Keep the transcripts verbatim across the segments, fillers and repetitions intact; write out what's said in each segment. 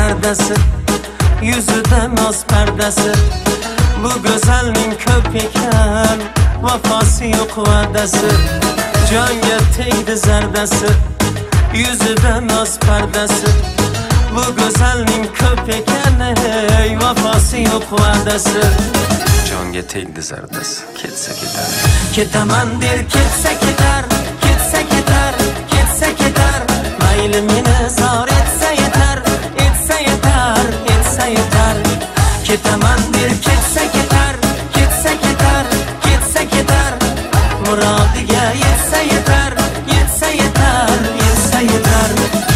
pardasi, yuzida noz pardasi. Bu go'zalning ko'p ekan, vafosi yo'q va'dasi. Jonga tegdi zardasi, yuzida noz pardasi. Bu go'zalning ko'p ekan, ey vafosi yo'q va'dasi. Jonga tegdi zardasi, ketsa ketar. Ketaman der ketsa ketar, ketsa ketar, ketsa ketar. Mayli meni zor etsa yetar, etsa yetar, etsa yetar. Ketaman der ketsa ketar, ketsa ketar, ketsa ketar. Murodiga yetsa yetar, yetsa yetar, yetsa yetar.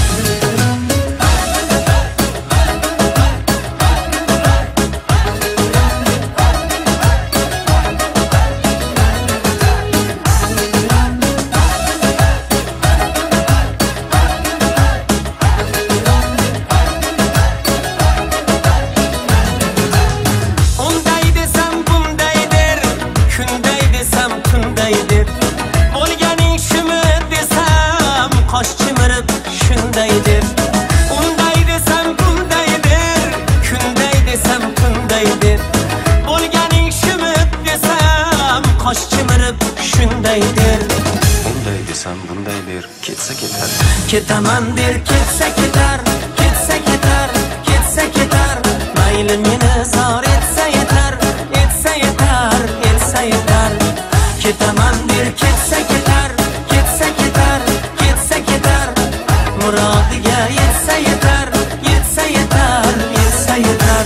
Qosh chimirib shundaydir. Unday desam bundaydir, kunday desam kundaydir. Bo'lganing shumi desam qosh chimirib shundaydir. Unday desam bundaydir, ketsa ketar. Ketaman der ketsa ketar, ketsa ketar, ketsa ketar. Mayli meni zor etsa yetar, etsa yetar, etsa yetar. Ketaman der ketsa ketar, ketsa ketar, ketsa ketar. Murodiga yetsa yetar, yetsa yetar, yetsa yetar.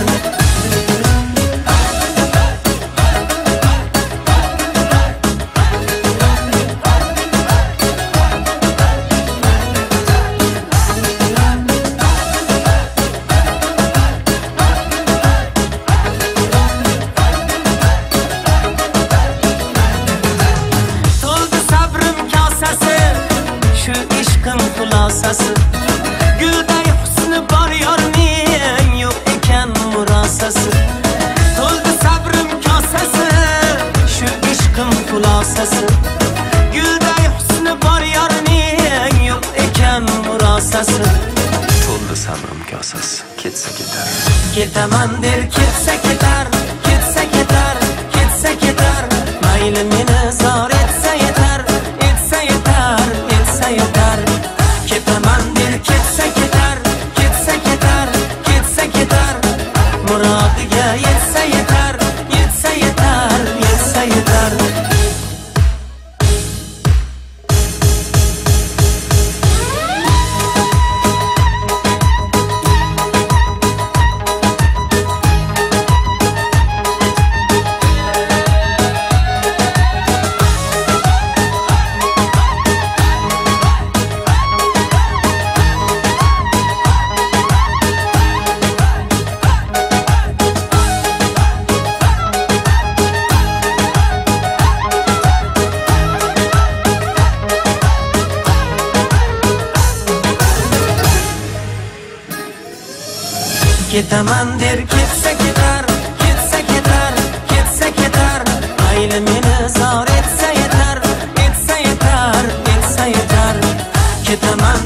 To'ldi sabrim kosasi, shu ishqim xulosasi. Gulday husni bor yorning, yo'q ekan murosasi. To'ldi sabrim kosasi, shu ishqim xulosasi. Gulday husni bor yorning, yo'q ekan murosasi. To'ldi sabrim kosasi, ketsa ketar. Ketaman der ketsa ketar, ketsa ketar, ketsa ketar. Mayli meni zor etsa yetar, etsa yetar, etsa yetar. Ketaman der ketsa ketar, ketsa ketar, ketsa ketar. Murodiga yetsa yetar, yetsa yetar, yetsa yetar. Ketaman der ketsa ketar, ketsa ketar, ketsa ketar. Mayli meni zor etsa yetar, etsa yetar, etsa yetar. Ketaman